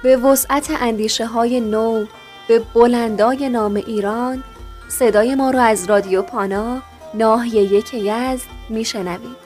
به وسعت اندیشه های نو، به بلندای نام ایران، صدای ما رو از رادیو پانا ناحیه 1 یزد میشنوید.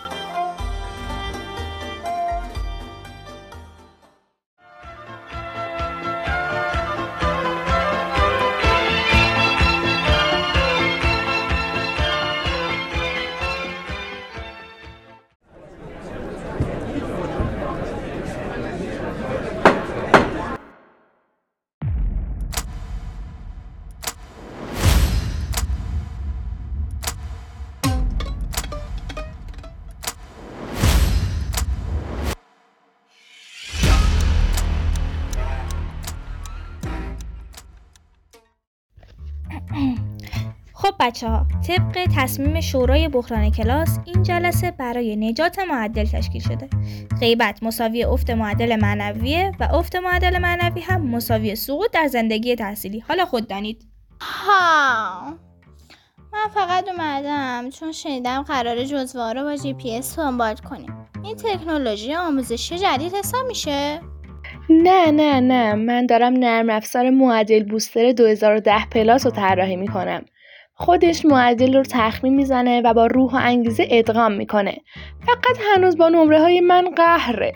خب بچه‌ها، طبق تصمیم شورای بحران کلاس این جلسه برای نجات معدل تشکیل شده. غیبت مساوی افت معدل معنویه و افت معدل معنوی هم مساوی سقوط در زندگی تحصیلی. حالا خود دانید. من فقط اومدم چون شنیدم قراره جزوه‌ها رو با GPS دنبال کنیم. این تکنولوژی آموزشی جدید حساب میشه؟ نه، من دارم نرم افزار معدل بوستر 2010 پلاس رو طراحی میکنم. خودش معدل رو تخمین میزنه و با روح و انگیزه ادغام میکنه. فقط هنوز با نمره های من قهره.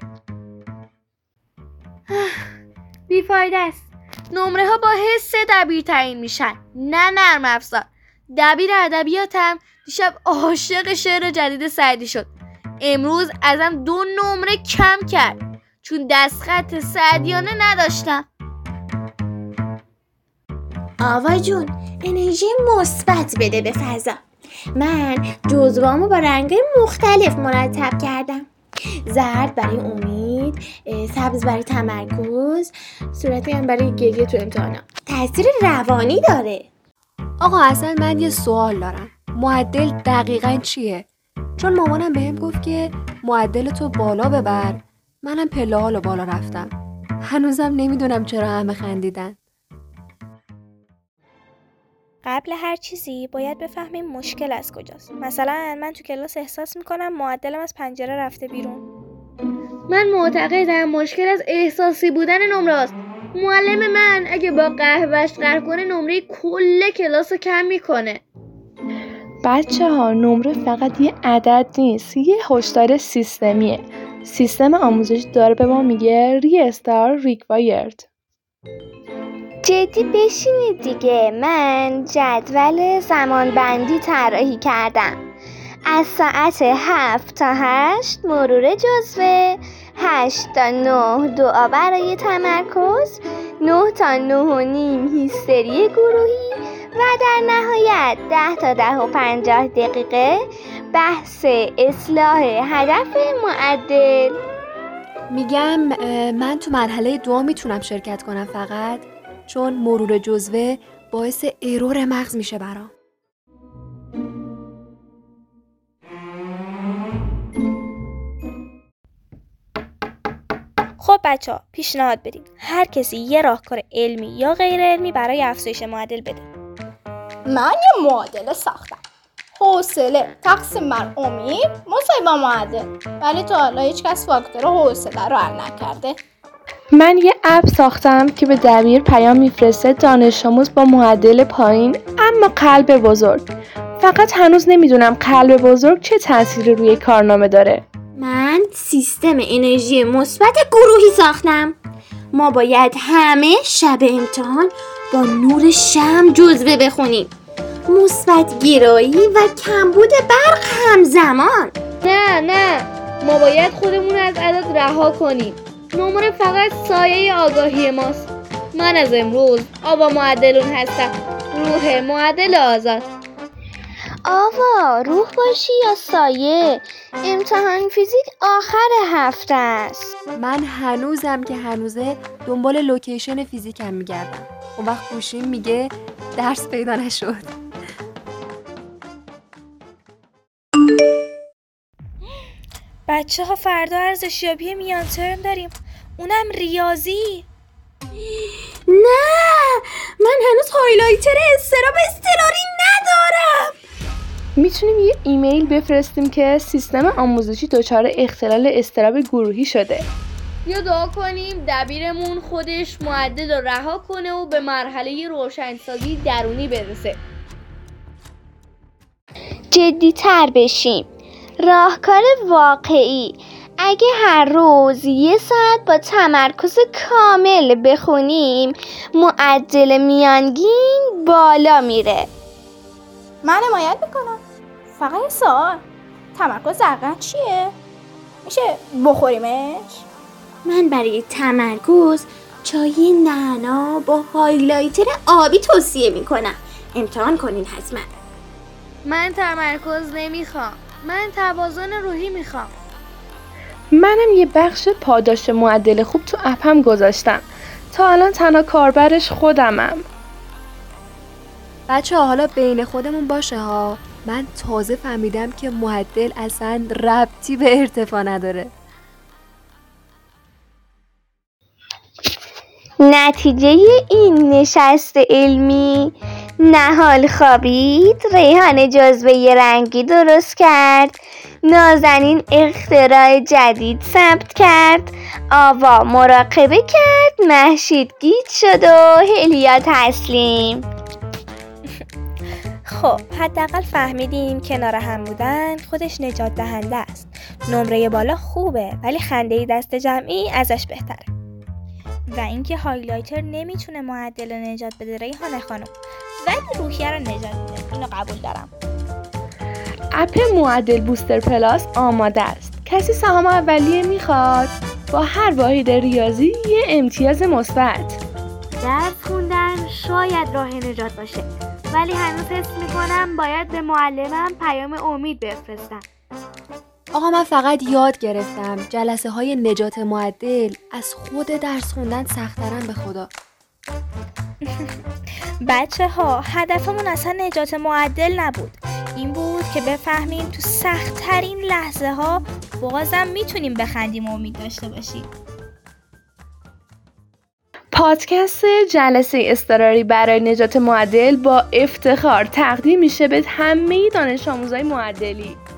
بیفایده است. نمره ها با حس دبیر تعیین میشن، نه نرم افزار. دبیر ادبیاتم دیشب عاشق شعر جدید سعدی شد. امروز ازم 2 نمره کم کرد چون دستخط سعدیانه نداشتم. آوا جون، انرژی مثبت بده به فضا. من جزوه‌امو با رنگ‌های مختلف مرتب کردم. زرد برای امید، سبز برای تمرکز، صورتی هم برای گریه تو امتحانا. تاثیر روانی داره. آقا اصلا من یه سوال دارم. معدل دقیقاً چیه؟ چون مامانم بهم گفت که معدل تو بالا ببر. منم پله هالو بالا رفتم. هنوزم نمیدونم چرا همه خندیدن. قبل هر چیزی باید بفهمیم مشکل از کجاست. مثلا من تو کلاس احساس میکنم معدلم از پنجره رفته بیرون. من معتقدم مشکل از احساسی بودن نمره است. معلم من اگه با قهوه‌اش قهر کنه نمره کل کلاس رو کم میکنه. بچه‌ها، نمره فقط یه عدد نیست، یه هشدار سیستمیه. سیستم آموزشی داره به ما میگه ری-استار ریکوایرد. جدی بشینید دیگه. من جدول زمانبندی طراحی کردم. از ساعت 7 تا 8 مرور جزوه، 8 تا 9 دعا برای تمرکز، 9 تا 9 و نیم هیستری گروهی و در نهایت 10 تا 10 و 50 دقیقه بحث اصلاح هدف معدل. میگم من تو مرحله 2 میتونم شرکت کنم فقط چون مرور جزوه باعث ایرور مغز میشه برام. خب بچه‌ها، پیشنهاد بدین هر کسی یه راهکار علمی یا غیر علمی برای افزایش معدل بده. من یه معادله ساختم. حوصله تقسیم بر امید مساوی با معدل. ولی تا حالا هیچ کس فاکتور حوصله رو حل نکرده. من یه اپ ساختم که به دبیر پیام میفرسته دانش آموز با معدل پایین اما قلب بزرگ. فقط هنوز نمیدونم قلب بزرگ چه تأثیری روی کارنامه داره. من سیستم انرژی مثبت گروهی ساختم. ما باید همه شب امتحان با نور شمع جزوه بخونیم. مثبت گرایی و کمبود برق همزمان. نه ما باید خودمون از عدد رها کنیم. نمره فقط سایه آگاهی ماست. من از امروز آوا معدلون هستم. روح معدل آزاد. آوا روح باشی یا سایه؟ امتحان فیزیک آخر هفته است. من هنوزم که هنوزه دنبال لوکیشن فیزیکم میگردم. اون وقت گوشیم میگه درس پیدا نشد. بچه‌ها فردا ارزشیابی میان ترم داریم، اونم ریاضی. نه، من هنوز هایلایتر اضطراری ندارم. میتونیم یه ایمیل بفرستیم که سیستم آموزشی دچار اختلال اضطراب گروهی شده. یا دعا کنیم دبیرمون خودش معدل رو رها کنه و به مرحله روشنسازی درونی برسه. جدی‌تر بشیم. راهکار واقعی: اگه هر روز 1 ساعت با تمرکز کامل بخونیم، معدل میانگین بالا میره. من حمایت میکنم. فقط یه سوال، تمرکز دقیقاً چیه؟ میشه بخوریمش؟ من برای تمرکز چای نعنا با هایلایتر آبی توصیه میکنم. امتحان کنین حتما. من تمرکز نمیخوام. من توازن روحی میخوام. منم یه بخش پاداش معدل خوب تو اپم گذاشتم. تا الان تنها کاربرش خودمم. بچه‌ها حالا بین خودمون باشه ها، من تازه فهمیدم که معدل اصلا ربطی به ارتفاع نداره. نتیجه این نشست علمی: نهال خوابید، ریحان جزوه رنگی درست کرد، نازنین اختراع جدید ثبت کرد، آوا مراقبه کرد، مهشید گیج شد و هلیا تسلیم. خب حداقل فهمیدیم کنار هم بودن خودش نجات دهنده است. نمره بالا خوبه ولی خنده دست جمعی ازش بهتره. و اینکه هایلایتر نمیتونه معدل نجات بده ریحانه خانم، ولی روحیه رو نجات میده. اینو قبول دارم. اپ معدل بوستر پلاس آماده است. کسی سهام اولیه میخواد؟ با هر واحد ریاضی یه امتیاز مثبت. درس خوندن شاید راه نجات باشه، ولی هنوز حس میکنم باید به معلمم پیام امید بفرستم. آقا من فقط یاد گرفتم جلسه های نجات معدل از خود درس خوندن سخت‌ترن به خدا. بچه ها هدفمون اصلا نجات معدل نبود. این بود که بفهمیم تو سخت‌ترین لحظه ها بازم میتونیم بخندیم و امید داشته باشیم. پادکست جلسه اضطراری برای نجات معدل با افتخار تقدیم میشه به همه دانش آموزای معدلی.